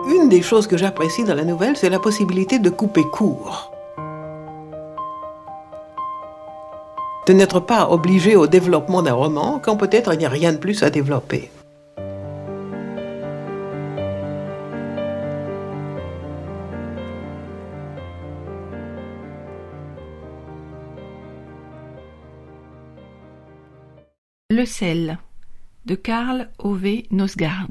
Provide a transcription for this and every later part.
Une des choses que j'apprécie dans la nouvelle, c'est la possibilité de couper court. De n'être pas obligé au développement d'un roman quand peut-être il n'y a rien de plus à développer. Le sel de Karl Ove Knausgaard.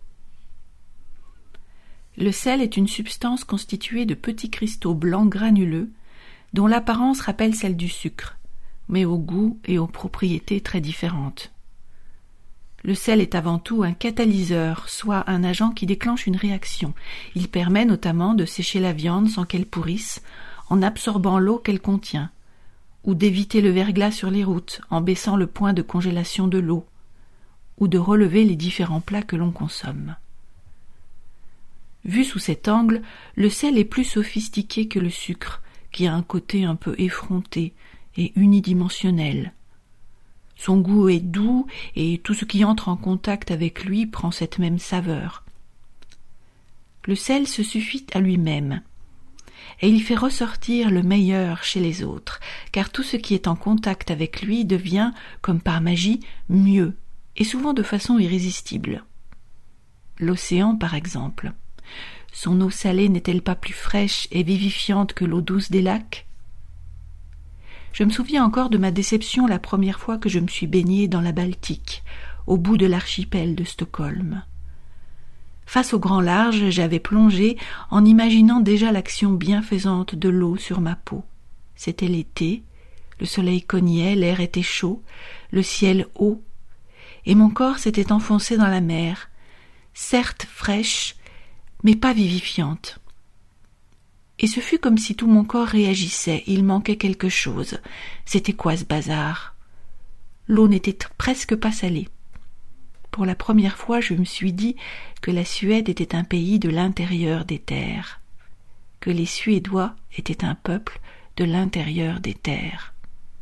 Le sel est une substance constituée de petits cristaux blancs granuleux dont l'apparence rappelle celle du sucre, mais au goût et aux propriétés très différentes. Le sel est avant tout un catalyseur, soit un agent qui déclenche une réaction. Il permet notamment de sécher la viande sans qu'elle pourrisse, en absorbant l'eau qu'elle contient, ou d'éviter le verglas sur les routes en baissant le point de congélation de l'eau, ou de relever les différents plats que l'on consomme. Vu sous cet angle, le sel est plus sophistiqué que le sucre, qui a un côté un peu effronté et unidimensionnel. Son goût est doux et tout ce qui entre en contact avec lui prend cette même saveur. Le sel se suffit à lui-même, et il fait ressortir le meilleur chez les autres, car tout ce qui est en contact avec lui devient, comme par magie, mieux, et souvent de façon irrésistible. L'océan, par exemple. Son eau salée n'est-elle pas plus fraîche et vivifiante que l'eau douce des lacs ? Je me souviens encore de ma déception la première fois que je me suis baignée dans la Baltique, au bout de l'archipel de Stockholm. Face au grand large, j'avais plongé en imaginant déjà l'action bienfaisante de l'eau sur ma peau. C'était l'été, le soleil cognait, l'air était chaud, le ciel haut, et mon corps s'était enfoncé dans la mer, certes fraîche, mais pas vivifiante. Et ce fut comme si tout mon corps réagissait, il manquait quelque chose. C'était quoi ce bazar ? L'eau n'était presque pas salée. Pour la première fois, je me suis dit que la Suède était un pays de l'intérieur des terres, que les Suédois étaient un peuple de l'intérieur des terres.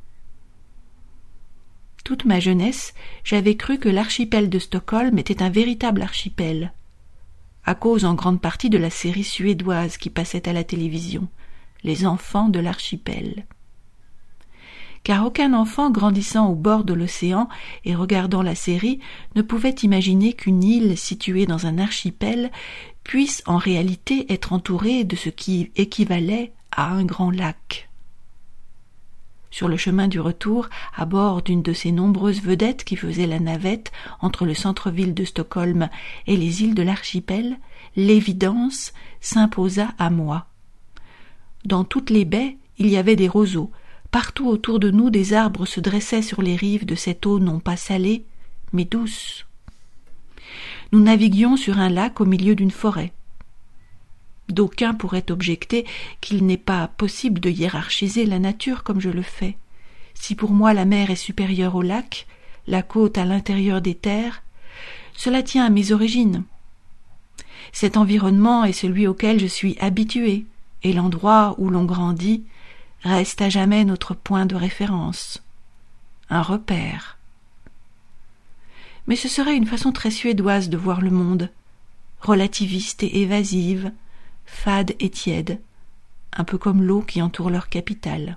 Toute ma jeunesse, j'avais cru que l'archipel de Stockholm était un véritable archipel, à cause en grande partie de la série suédoise qui passait à la télévision, Les enfants de l'archipel. Car aucun enfant grandissant au bord de l'océan et regardant la série ne pouvait imaginer qu'une île située dans un archipel puisse en réalité être entourée de ce qui équivalait à un grand lac. Sur le chemin du retour, à bord d'une de ces nombreuses vedettes qui faisaient la navette entre le centre-ville de Stockholm et les îles de l'archipel, l'évidence s'imposa à moi. Dans toutes les baies, il y avait des roseaux. Partout autour de nous, des arbres se dressaient sur les rives de cette eau non pas salée, mais douce. Nous naviguions sur un lac au milieu d'une forêt. D'aucuns pourraient objecter qu'il n'est pas possible de hiérarchiser la nature comme je le fais. Si pour moi la mer est supérieure au lac, la côte à l'intérieur des terres, cela tient à mes origines. Cet environnement est celui auquel je suis habitué, et l'endroit où l'on grandit reste à jamais notre point de référence, un repère. Mais ce serait une façon très suédoise de voir le monde, relativiste et évasive, fade et tiède, un peu comme l'eau qui entoure leur capitale.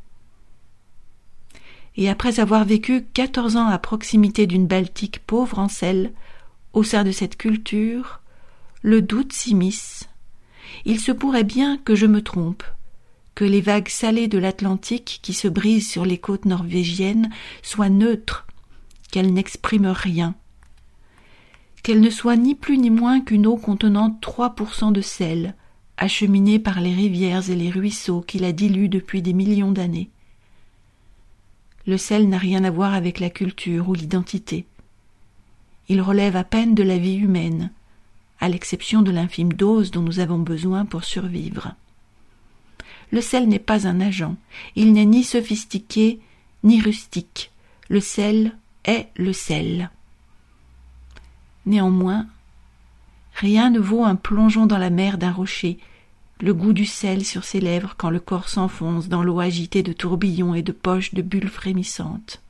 Et après avoir vécu 14 ans à proximité d'une Baltique pauvre en sel, au sein de cette culture, le doute s'immisce. Il se pourrait bien que je me trompe, que les vagues salées de l'Atlantique qui se brisent sur les côtes norvégiennes soient neutres, qu'elles n'expriment rien, qu'elles ne soient ni plus ni moins qu'une eau contenant 3% de sel, acheminée par les rivières et les ruisseaux qui la diluent depuis des millions d'années. Le sel n'a rien à voir avec la culture ou l'identité. Il relève à peine de la vie humaine, à l'exception de l'infime dose dont nous avons besoin pour survivre. Le sel n'est pas un agent, il n'est ni sophistiqué ni rustique. Le sel est le sel. Néanmoins, rien ne vaut un plongeon dans la mer d'un rocher, le goût du sel sur ses lèvres quand le corps s'enfonce dans l'eau agitée de tourbillons et de poches de bulles frémissantes.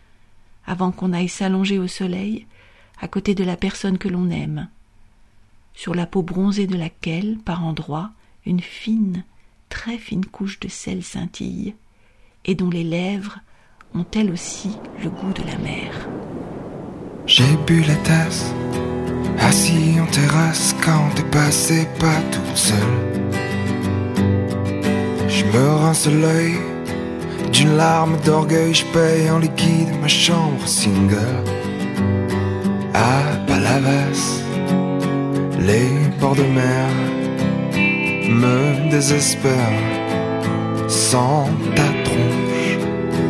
Avant qu'on aille s'allonger au soleil, à côté de la personne que l'on aime, sur la peau bronzée de laquelle, par endroits, une fine, très fine couche de sel scintille, et dont les lèvres ont elles aussi le goût de la mer. J'ai bu la tasse, assis en terrasse, quand t'es passé pas toute seule. Je me rince l'œil d'une larme d'orgueil, je paye en liquide ma chambre single. À Palavas, les bords de mer me désespèrent sans ta tronche.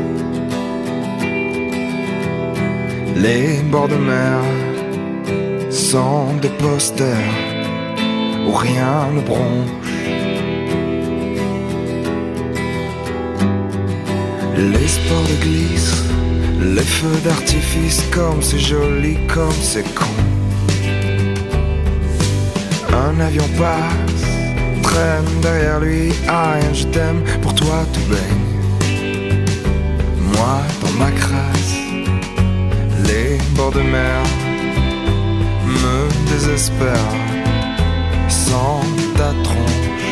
Les bords de mer sont des posters où rien ne bronche. Les sports de glisse, les feux d'artifice, comme c'est joli, comme c'est con. Un avion passe, traîne derrière lui, ah rien, je t'aime, pour toi tout baigne. Moi dans ma crasse, les bords de mer me désespèrent sans ta tronche.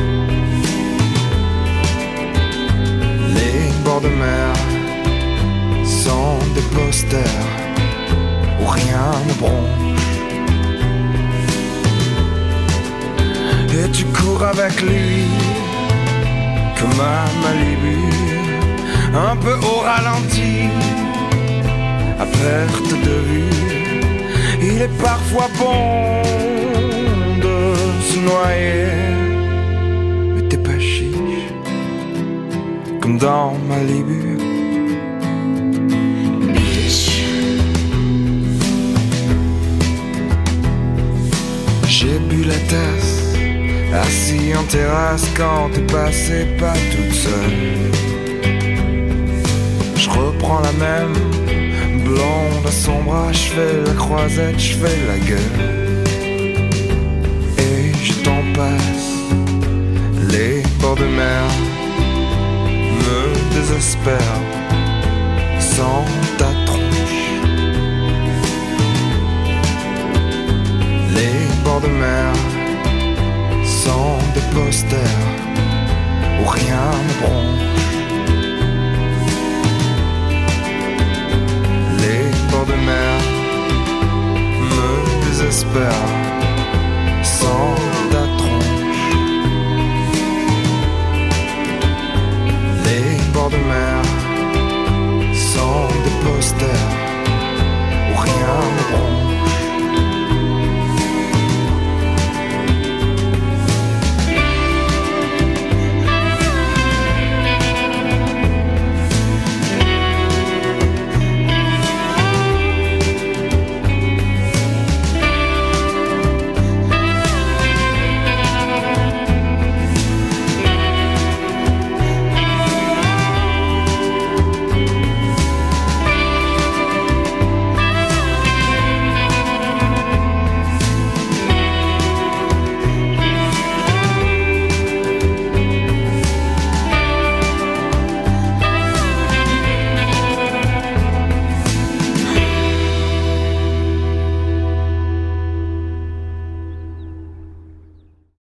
Les bords de mer sont des posters où rien ne bronche. Et tu cours avec lui comme un Malibu, un peu au ralenti, à perte de vue. Il est parfois bon de se noyer, mais t'es pas chiche comme dans Malibu. J'ai bu la tasse, assis en terrasse, quand t'es passé pas toute seule. Je reprends la même blonde à son bras, je fais la croisette, je fais la gueule. Et je t'en passe, les bords de mer me désespèrent sans ta tronche. Les bords de mer sont des posters où rien ne bronche. Les bords de mer me désespèrent